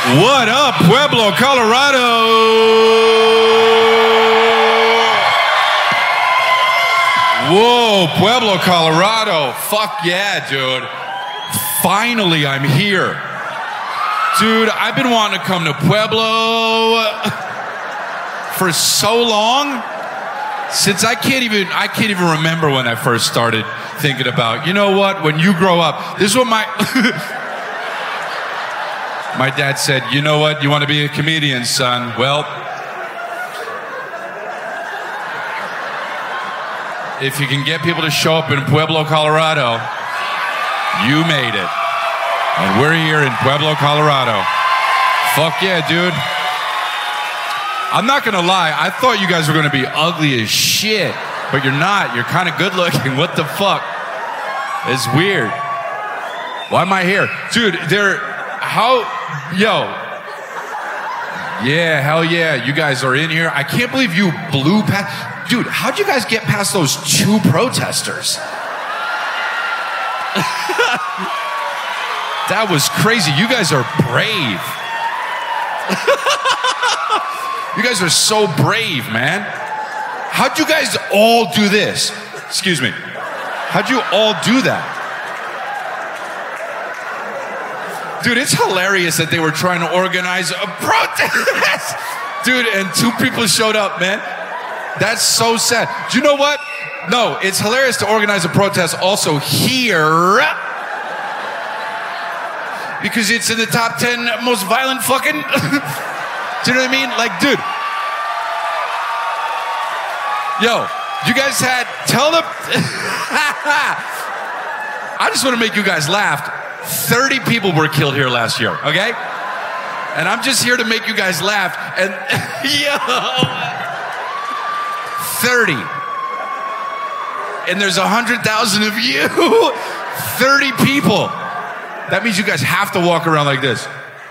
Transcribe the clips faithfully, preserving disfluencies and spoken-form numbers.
What up, Pueblo, Colorado? Whoa, Pueblo, Colorado. Fuck yeah, dude. Finally, I'm here. Dude, I've been wanting to come to Pueblo for so long. Since I can't even, I can't even remember when I first started thinking about, you know what, when you grow up, this is what my... My dad said, you know what, you want to be a comedian, son? Well, if you can get people to show up in Pueblo, Colorado, you made it. And we're here in Pueblo, Colorado. Fuck yeah, dude. I'm not gonna lie, I thought you guys were gonna be ugly as shit, but you're not. You're kind of good looking. What the fuck? It's weird. Why am I here? Dude, they're, how, yo. Yeah, hell yeah, you guys are in here. I can't believe you blew past, dude, how'd you guys get past those two protesters? That was crazy. You guys are brave. You guys are so brave, man. How'd you guys all do this? Excuse me. How'd you all do that? Dude, it's hilarious that they were trying to organize a protest. Dude, and two people showed up, man. That's so sad. Do you know what? No, it's hilarious to organize a protest also here. Because it's in the top ten most violent fucking... Do you know what I mean? Like, dude. Yo, you guys had, tell them. I just want to make you guys laugh. thirty people were killed here last year, okay? And I'm just here to make you guys laugh. And, yo, thirty. And there's one hundred thousand of you. thirty people. That means you guys have to walk around like this.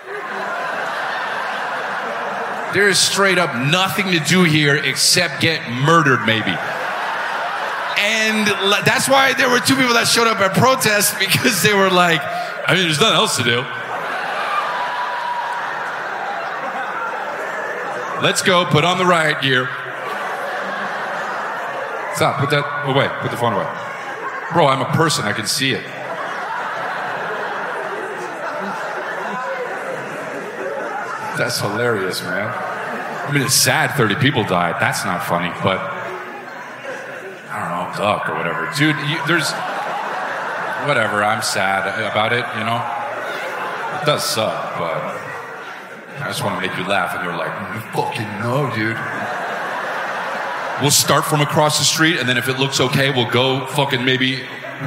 There is straight up nothing to do here except get murdered, maybe. And that's why there were two people that showed up at protests, because they were like, I mean, there's nothing else to do. Let's go, put on the riot gear. Stop, put that away, put the phone away. Bro, I'm a person, I can see it. That's hilarious, man. I mean, it's sad thirty people died. That's not funny, but I don't know, duck or whatever. Dude, you, there's... Whatever, I'm sad about it, you know? It does suck, but I just want to make you laugh. And you're like, fucking no, dude. We'll start from across the street, and then if it looks okay, we'll go fucking maybe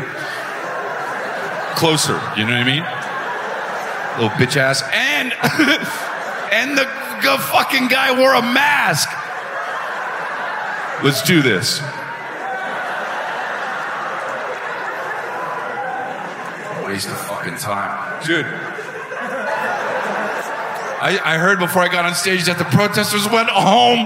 closer, you know what I mean? Little bitch ass. And... And the, the fucking guy wore a mask. Let's do this. Waste of fucking time. Dude. I, I heard before I got on stage that the protesters went home.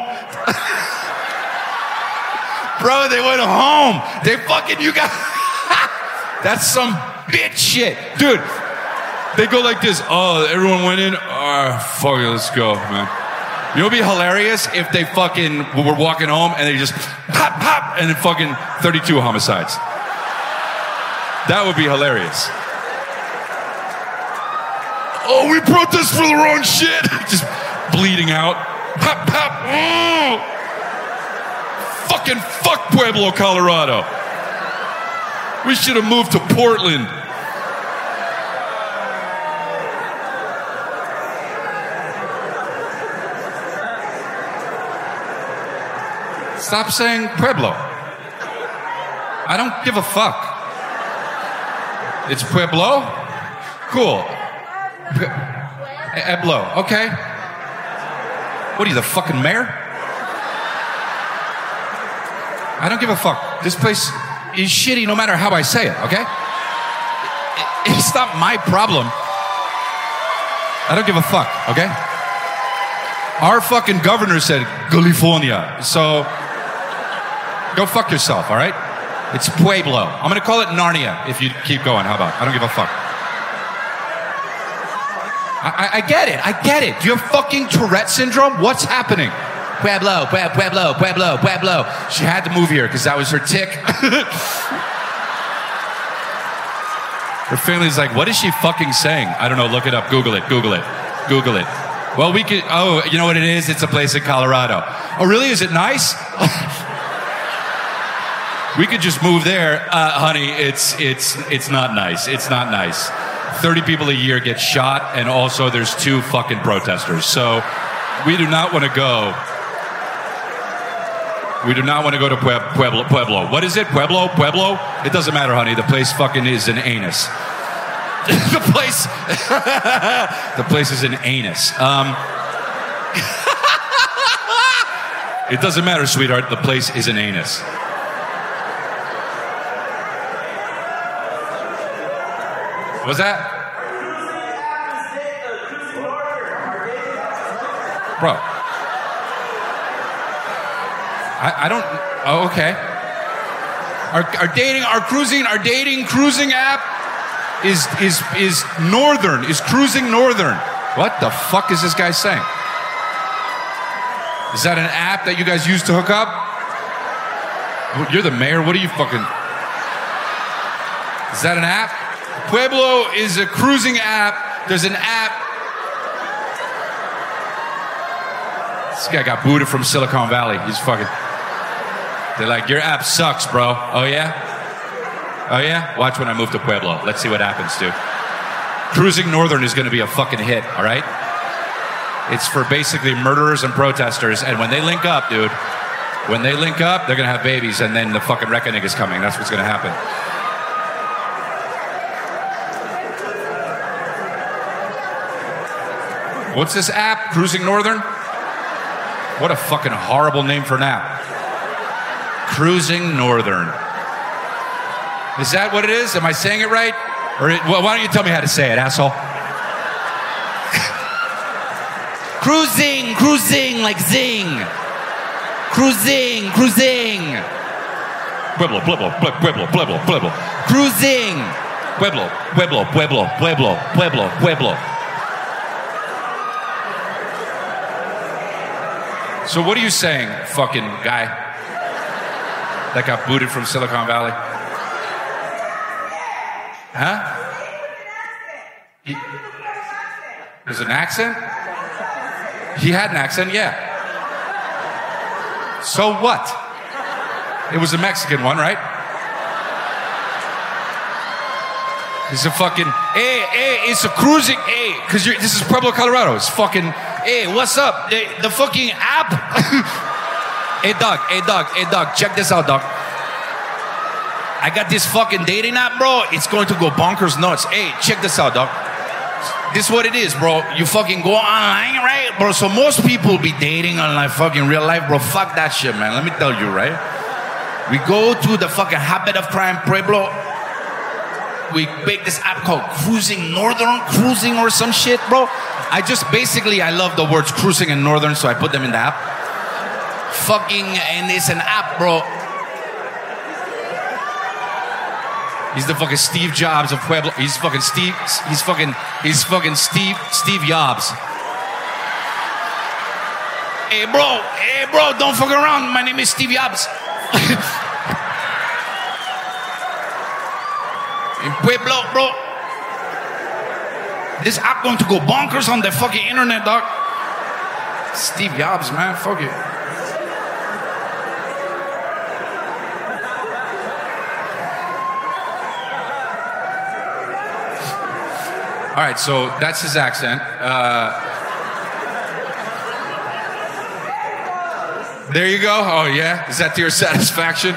Bro, they went home. They fucking, you got... That's some bitch shit. Dude. They go like this. Oh, everyone went in. Oh, fuck it, let's go, man. You know what'd be hilarious? If they fucking were walking home and they just pop, pop, and then fucking thirty-two homicides. That would be hilarious. Oh, we protest for the wrong shit. Just bleeding out. Pop, pop. Oh. Fucking fuck Pueblo, Colorado. We should have moved to Portland. Stop saying Pueblo. I don't give a fuck. It's Pueblo? Cool. Pueblo, okay. What are you, the fucking mayor? I don't give a fuck. This place is shitty no matter how I say it, okay? It's not my problem. I don't give a fuck, okay? Our fucking governor said California, so... Go fuck yourself, all right? It's Pueblo. I'm going to call it Narnia if you keep going. How about? I don't give a fuck. I, I get it. I get it. Do you have fucking Tourette syndrome? What's happening? Pueblo, Pueblo, Pueblo, Pueblo. She had to move here because that was her tick. Her family's like, what is she fucking saying? I don't know. Look it up. Google it. Google it. Google it. Well, we could. Oh, you know what it is? It's a place in Colorado. Oh, really? Is it nice? We could just move there, uh, honey. It's it's it's not nice. It's not nice. Thirty people a year get shot, and also there's two fucking protesters. So we do not want to go. We do not want to go to Pueblo. Pueblo. What is it? Pueblo? Pueblo? It doesn't matter, honey. The place fucking is an anus. the place. the place is an anus. Um, it doesn't matter, sweetheart. The place is an anus. What's that? Bro. I, I don't. Oh, okay. Our, our dating, our cruising, our dating cruising app is is is Northern. Is cruising Northern? What the fuck is this guy saying? Is that an app that you guys use to hook up? You're the mayor. What are you fucking? Is that an app? Pueblo is a cruising app. There's an app. This guy got booted from Silicon Valley. He's fucking. They're like, your app sucks, bro. Oh, yeah? Oh, yeah? Watch when I move to Pueblo. Let's see what happens, dude. Cruising Northern is going to be a fucking hit, all right? It's for basically murderers and protesters, and when they link up, dude, when they link up, they're going to have babies, and then the fucking reckoning is coming. That's what's going to happen. What's this app? Cruising Northern? What a fucking horrible name for an app. Cruising Northern. Is that what it is? Am I saying it right? Or it, well, why don't you tell me how to say it, asshole? Cruising, cruising, like zing. Cruising, cruising. Pueblo, Pueblo, Pueblo, Pueblo, Pueblo. Cruising. Pueblo, Pueblo, Pueblo, Pueblo, Pueblo, Pueblo. So what are you saying, fucking guy that got booted from Silicon Valley? Huh? He, there's an accent? He had an accent, yeah. So what? It was a Mexican one, right? It's a fucking, hey, hey, it's a cruising, hey, because this is Pueblo, Colorado. It's fucking, hey, what's up? The, the fucking app. Hey, dog, hey, dog, hey, dog, check this out, dog. I got this fucking dating app, bro. It's going to go bonkers nuts. Hey, check this out, dog. This is what it is, bro. You fucking go online, right? Bro, so most people be dating on like fucking real life, bro. Fuck that shit, man. Let me tell you, right? We go to the fucking habit of crime, Pueblo. We make this app called Cruising Northern, Cruising or some shit, bro. I just basically, I love the words cruising and Northern, so I put them in the app. Fucking, and it's an app, bro. He's the fucking Steve Jobs of Pueblo. He's fucking Steve, he's fucking, he's fucking Steve, Steve Jobs. Hey, bro, hey, bro, don't fuck around. My name is Steve Jobs. In Pueblo, bro. This app going to go bonkers on the fucking internet, dog. Steve Jobs, man, fuck it. All right, so that's his accent. Uh, there you go. Oh, yeah? Is that to your satisfaction?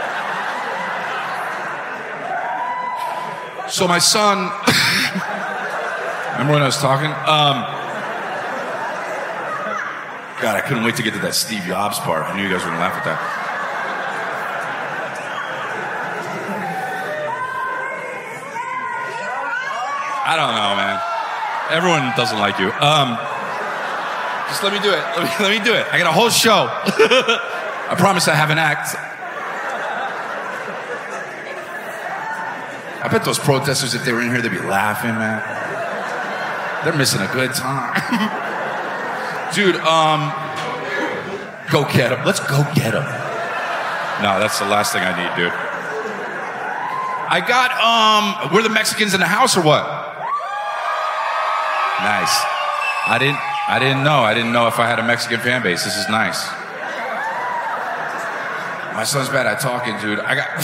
So my son... Remember when I was talking? Um, God, I couldn't wait to get to that Steve Jobs part. I knew you guys were going to laugh at that. I don't know, man. Everyone doesn't like you. Um, just let me do it. Let me, let me do it. I got a whole show. I promise I have an act. I bet those protesters, if they were in here, they'd be laughing, man. They're missing a good time. Dude, um, go get them. Let's go get them. No, that's the last thing I need, dude. I got, um, we're the Mexicans in the house or what? Nice. I didn't, I didn't know. I didn't know if I had a Mexican fan base. This is nice. My son's bad at talking, dude. I got,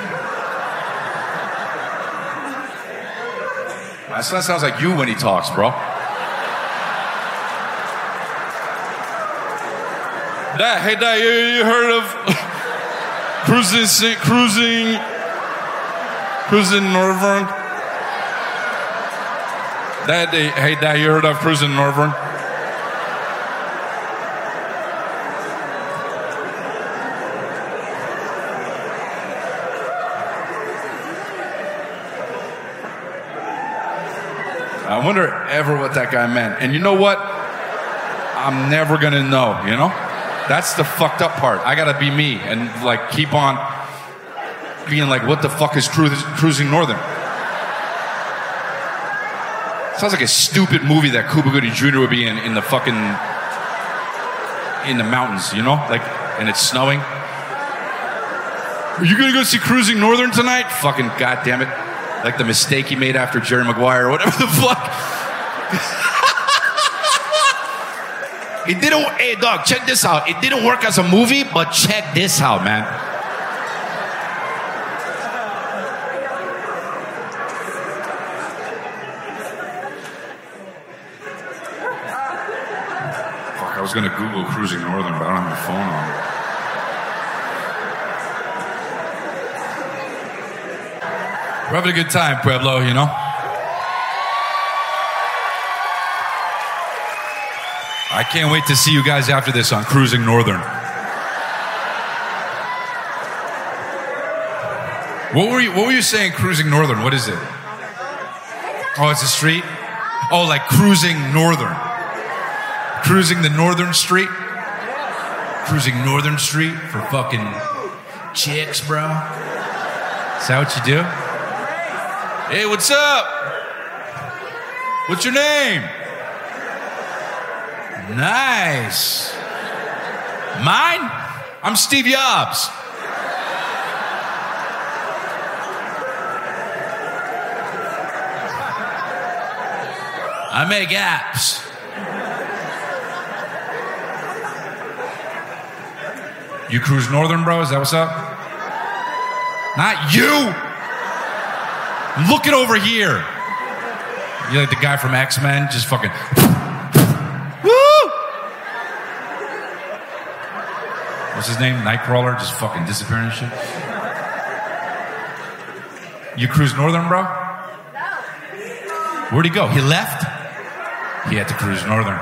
my son sounds like you when he talks, bro. Dad, hey, Dad, you, you heard of cruising, cruising, cruising Northern? Dad, hey, Dad, you heard of cruising Northern? I wonder ever what that guy meant. And you know what? I'm never going to know, you know? That's the fucked up part. I gotta be me and like keep on being like, what the fuck is cru- cruising Northern? Sounds like a stupid movie that Cuba Gooding Junior would be in in the fucking in the mountains, you know, like, and it's snowing. Are you gonna go see Cruising Northern tonight? Fucking goddamn it! Like the mistake he made after Jerry Maguire or whatever the fuck. It didn't, hey dog, check this out. It didn't work as a movie, but check this out, man. Fuck, I was gonna Google Cruising Northern, but I don't have my phone on. We're having a good time, Pueblo, you know? I can't wait to see you guys after this on Cruising Northern. What were you, what were you saying, Cruising Northern? What is it? Oh, it's a street? Oh, like Cruising Northern. Cruising the Northern Street? Cruising Northern Street for fucking chicks, bro? Is that what you do? Hey, what's up? What's your name? Nice. Mine? I'm Steve Jobs. I make apps. You cruise Northern, bro? Is that what's up? Not you. I'm looking over here. You're like the guy from X-Men, just fucking... What's his name? Nightcrawler, just fucking disappearing and shit. You cruise Northern, bro? No. Where'd he go? He left? He had to cruise Northern.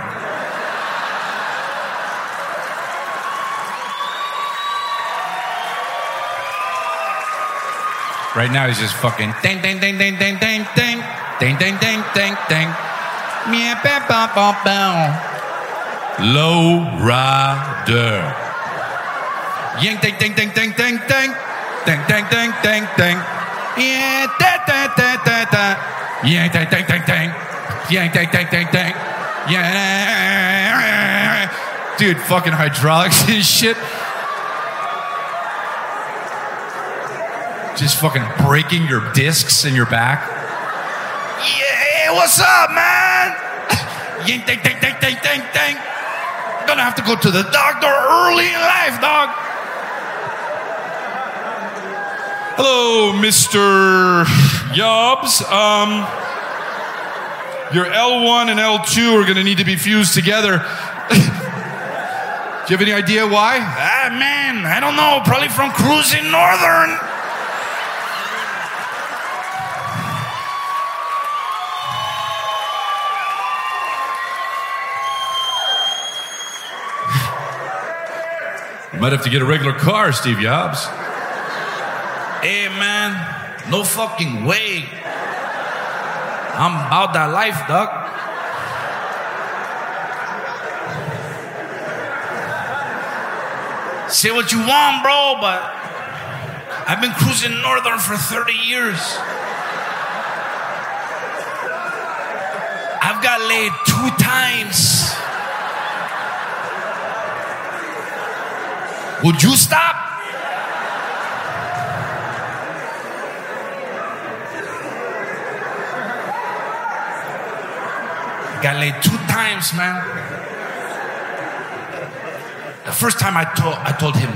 Right now he's just fucking ding ding ding ding ding ding ding ding ding ding ding ding. Meow ba ba ba ba. Low rider. Ying ding ding ding ding ding ding ding ding ding ding ding. Yeah da da da da da. Yeah ding ding ding ding. Yeah ding ding ding ding. Yeah. Dude, fucking hydraulics and shit. Just fucking breaking your discs in your back. Yeah, what's up, man? Ying ding ding ding ding ding ding. Gonna have to go to the doctor early in life, dog. Hello, Mister Jobs. Um, your L one and L two are gonna need to be fused together. Do you have any idea why? Ah, man, I don't know. Probably from Cruising Northern. You might have to get a regular car, Steve Jobs. Hey, man, no fucking way. I'm about that life, dog. Say what you want, bro, but I've been cruising Northern for thirty years. I've I've got laid two times. Would you stop? Got laid two times, man. The first time I told I told him,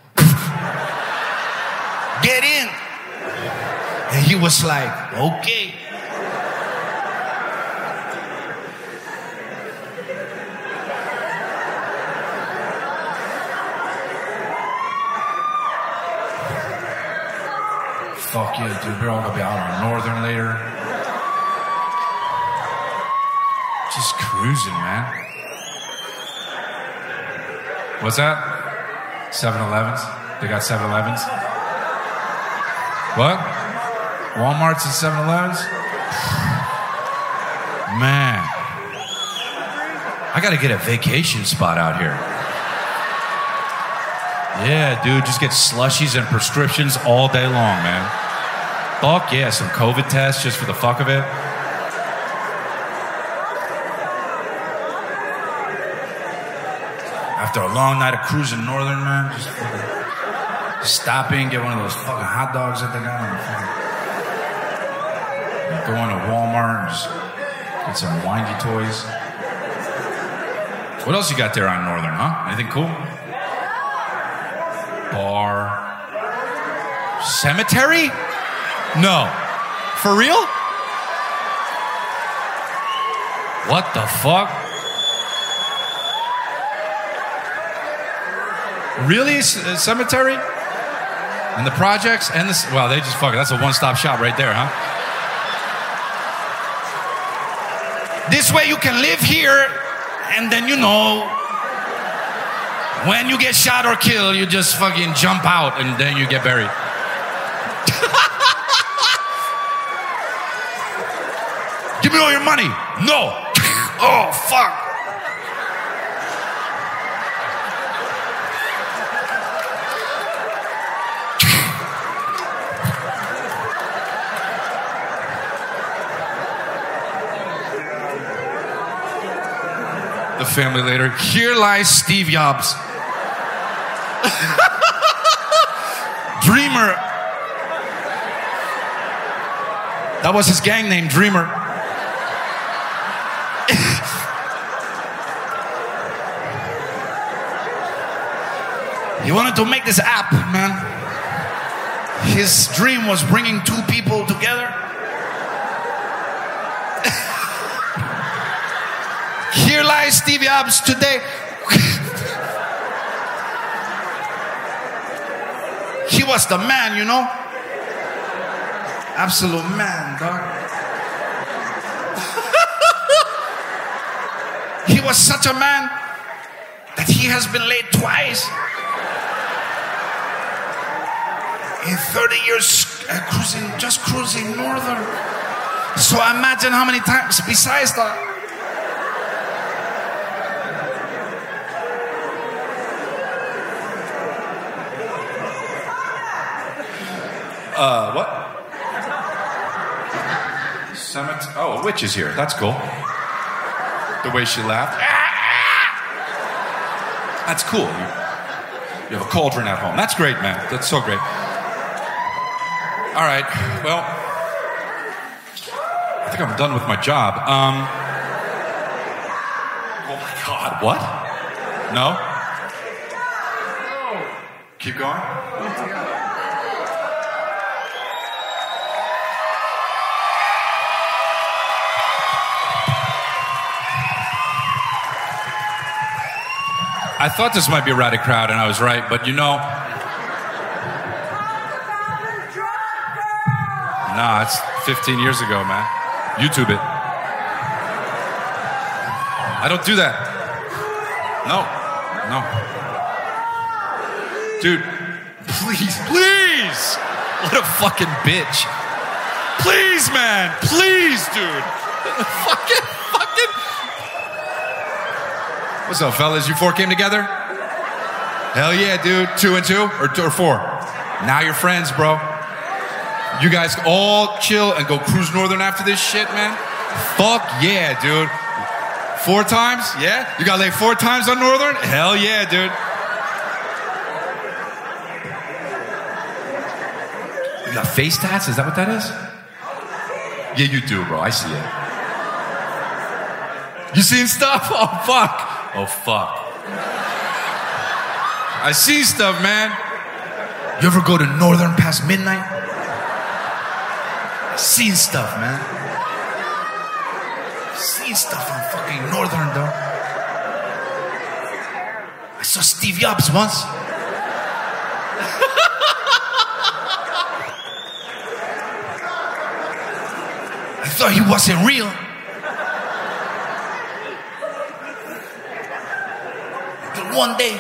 get in. And he was like, okay. Fuck yeah, dude. We're all gonna be out on Northern later. Just cruising, man. What's that? seven elevens? They got seven elevens? What? Walmart's and seven elevens? Man. I gotta get a vacation spot out here. Yeah, dude, just get slushies and prescriptions all day long, man. Fuck yeah, some COVID tests just for the fuck of it. After a long night of cruising Northern, man, just fucking stopping, get one of those fucking hot dogs that they got on the fucking. Go into Walmart and just get some windy toys. What else you got there on Northern, huh? Anything cool? Bar. Cemetery? No. For real? What the fuck? Really? C- cemetery? And the projects? And this? Wow, they just fuck it. That's a one-stop shop right there, huh? This way you can live here, and then, you know, when you get shot or killed, you just fucking jump out, and then you get buried. Give me all your money. No. Oh, fuck. The family later. Here lies Steve Jobs. Dreamer. That was his gang name, Dreamer. He wanted to make this app, man. His dream was bringing two people together. Here lies Steve Jobs today. He was the man, you know? Absolute man, dog. He was such a man that he has been late twice. In thirty years, uh, cruising, just cruising Northern. So imagine how many times besides that. Uh, what? Cemetery. Oh, a witch is here. That's cool. The way she laughed. That's cool. You, you have a cauldron at home. That's great, man. That's so great. All right. Well, I think I'm done with my job. Um. Oh my God. What? No? Keep going. I thought this might be a rowdy crowd, and I was right, but you know... Nah, it's fifteen years ago, man. YouTube it. I don't do that. No. No. Dude, please, please! What a fucking bitch. Please, man! Please, dude! fucking, fucking... What's up, fellas? You four came together? Hell yeah, dude. Two and two? Or, or four? Now you're friends, bro. You guys all chill and go cruise Northern after this shit, man? Fuck yeah, dude. Four times? Yeah? You got laid four times on Northern? Hell yeah, dude. You got face tats? Is that what that is? Yeah, you do, bro. I see it. You seen stuff? Oh, fuck. Oh, fuck. I see stuff, man. You ever go to Northern past midnight? I seen stuff, man. Seen stuff on fucking Northern, though. I saw Steve Jobs once. I thought he wasn't real. Until one day,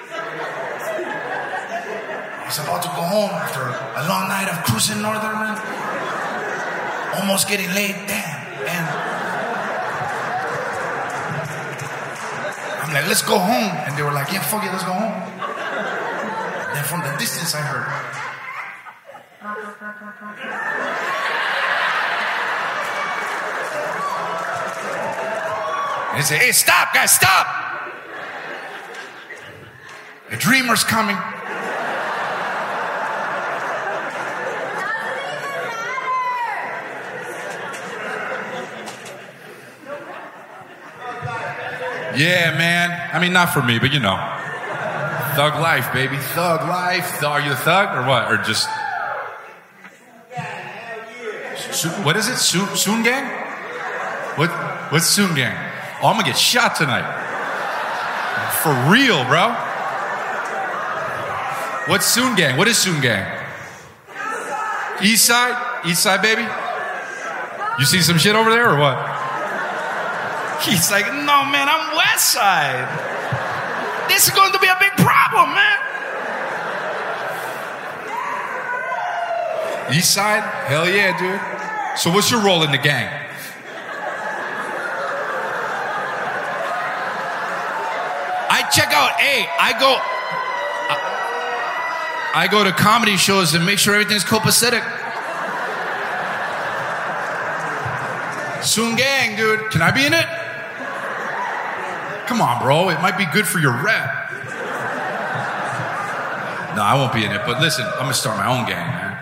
I was about to go home after a long night of cruising Northern, man. Almost getting laid. Damn, man. I'm like, let's go home. And they were like, yeah, fuck it, let's go home. Then from the distance I heard, and they say, hey, stop, guys, stop. The dreamer's coming. Yeah, man. I mean, not for me, but you know. Thug life, baby. Thug life. Th- Are you a thug or what? Or just... Su- what is it? Su- Soon Gang? What? What's Soon Gang? Oh, I'm gonna get shot tonight. For real, bro. What's Soon Gang? What is Soon Gang? East Side? East Side, baby? You see some shit over there or what? He's like, no, man, I'm West Side. This is going to be a big problem, man. East Side? Hell yeah, dude. So what's your role in the gang? I check out, hey, I go, I, I go to comedy shows and make sure everything's copacetic. Soon Gang, dude. Can I be in it? Come on, bro. It might be good for your rep. No, I won't be in it. But listen, I'm gonna start my own gang, man.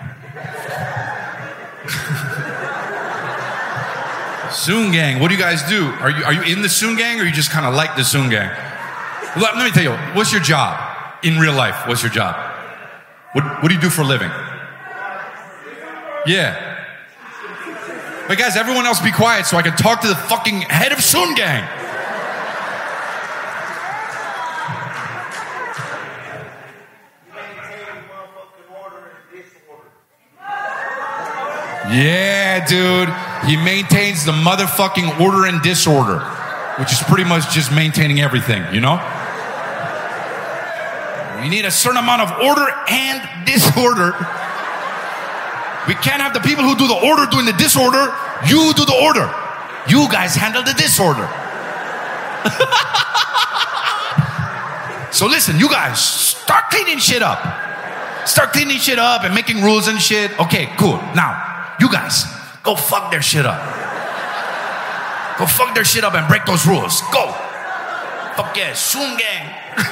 Soon Gang. What do you guys do? Are you are you in the Soon Gang, or you just kind of like the Soon Gang? Let, let me tell you. What's your job in real life? What's your job? What What do you do for a living? Yeah. But guys, everyone else be quiet so I can talk to the fucking head of Soon Gang. Yeah, dude. He maintains the motherfucking order and disorder, which is pretty much just maintaining everything, you know? You need a certain amount of order and disorder. We can't have the people who do the order doing the disorder. You do the order. You guys handle the disorder. So listen, you guys, start cleaning shit up. Start cleaning shit up and making rules and shit. Okay, cool. Now, you guys, go fuck their shit up. Go fuck their shit up and break those rules. Go. Fuck yeah, Soon Gang.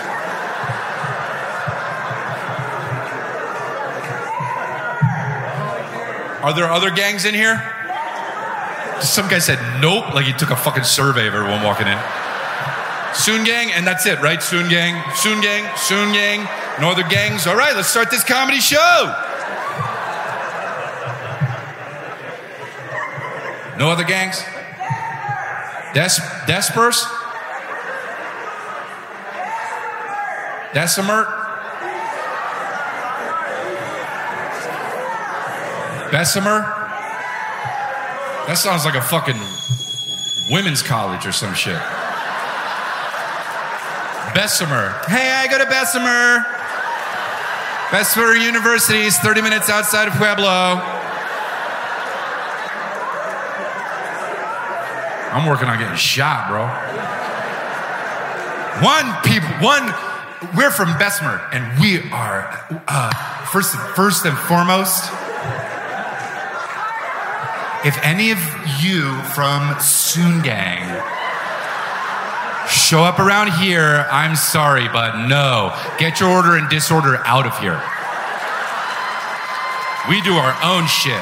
Are there other gangs in here? Some guy said nope, like he took a fucking survey of everyone walking in. Soon Gang, and that's it, right? Soon Gang, Soon Gang, Soon Gang, no other gangs. All right, let's start this comedy show. No other gangs? Des- Despers? Decimert? Bessemer? That sounds like a fucking women's college or some shit. Bessemer. Hey, I go to Bessemer. Bessemer University is thirty minutes outside of Pueblo. I'm working on getting shot, bro. One people, one, we're from Bessemer, and we are, uh, first, first and foremost, if any of you from Soon Gang show up around here, I'm sorry, but no. Get your order and disorder out of here. We do our own shit.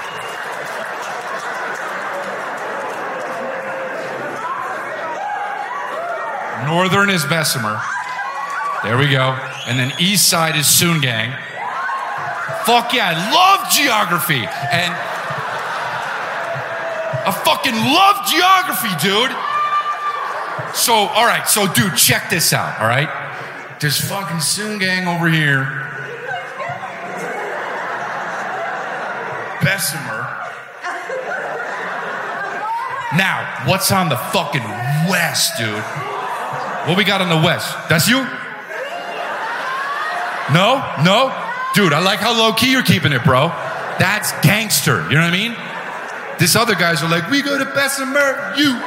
Northern is Bessemer. There we go. And then east side is Soon Gang. Fuck yeah, I love geography. And I fucking love geography, dude. So, all right, so dude, check this out, all right? There's fucking Soon Gang over here. Bessemer. Now, what's on the fucking west, dude? What we got on the west? That's you? No? No? Dude, I like how low-key you're keeping it, bro. That's gangster, you know what I mean? This other guys are like, we go to Bessemer, you.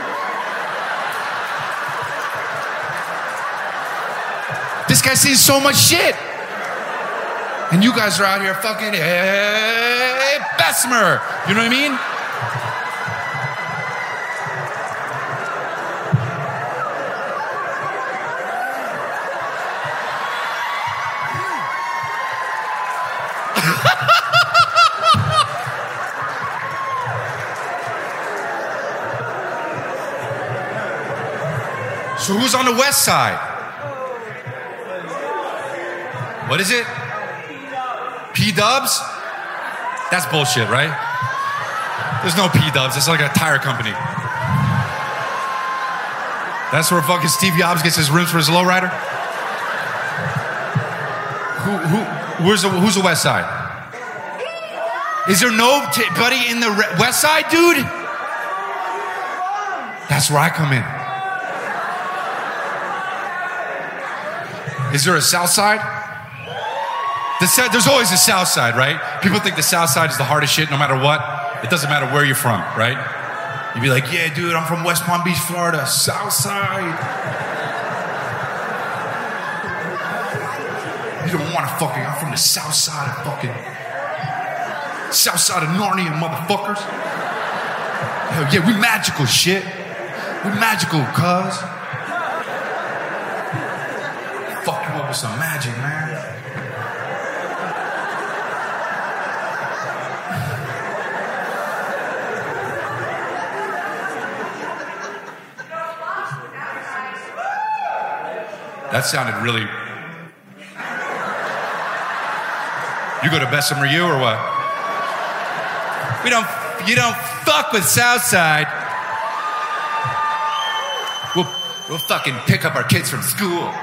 This guy's seen so much shit. And you guys are out here fucking, hey, Bessemer. You know what I mean? So who's on the west side? What is it? P-Dubs? That's bullshit, right? There's no P-Dubs. It's like a tire company. That's where fucking Steve Jobs gets his rims for his lowrider? Who, who, where's the, who's the west side? Is there nobody in the re- west side, dude? That's where I come in. Is there a south side? The, there's always a south side, right? People think the south side is the hardest shit no matter what. It doesn't matter where you're from, right? You'd be like, yeah, dude, I'm from West Palm Beach, Florida. South side. You don't want to fucking, I'm from the south side of fucking, south side of Narnia, motherfuckers. Hell yeah, we magical shit. We magical, cuz. Fuck you up with some magic, man. That sounded really... You go to Bessemer U or what? We don't... You don't fuck with Southside. We'll, we'll fucking pick up our kids from school.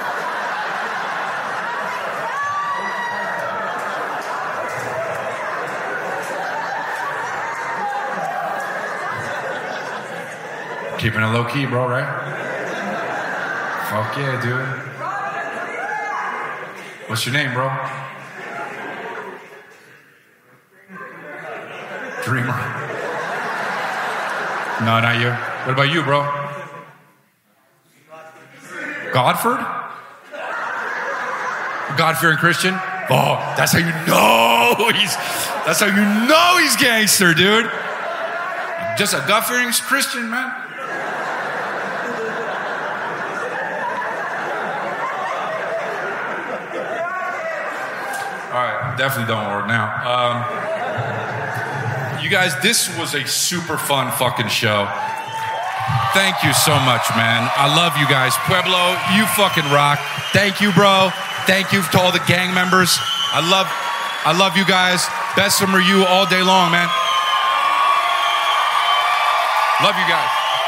Keeping it low key, bro, right? Fuck yeah, dude. What's your name, bro? Dreamer. No, not you. What about you, bro? Godford? God-fearing Christian? Oh, that's how you know he's. That's how you know he's gangster, dude. Just a God-fearing Christian, man. All right, definitely don't work now. Um, you guys, this was a super fun fucking show. Thank you so much, man. I love you guys. Pueblo, you fucking rock. Thank you, bro. Thank you to all the gang members. I love, I love you guys. Bessemer you all day long, man. Love you guys.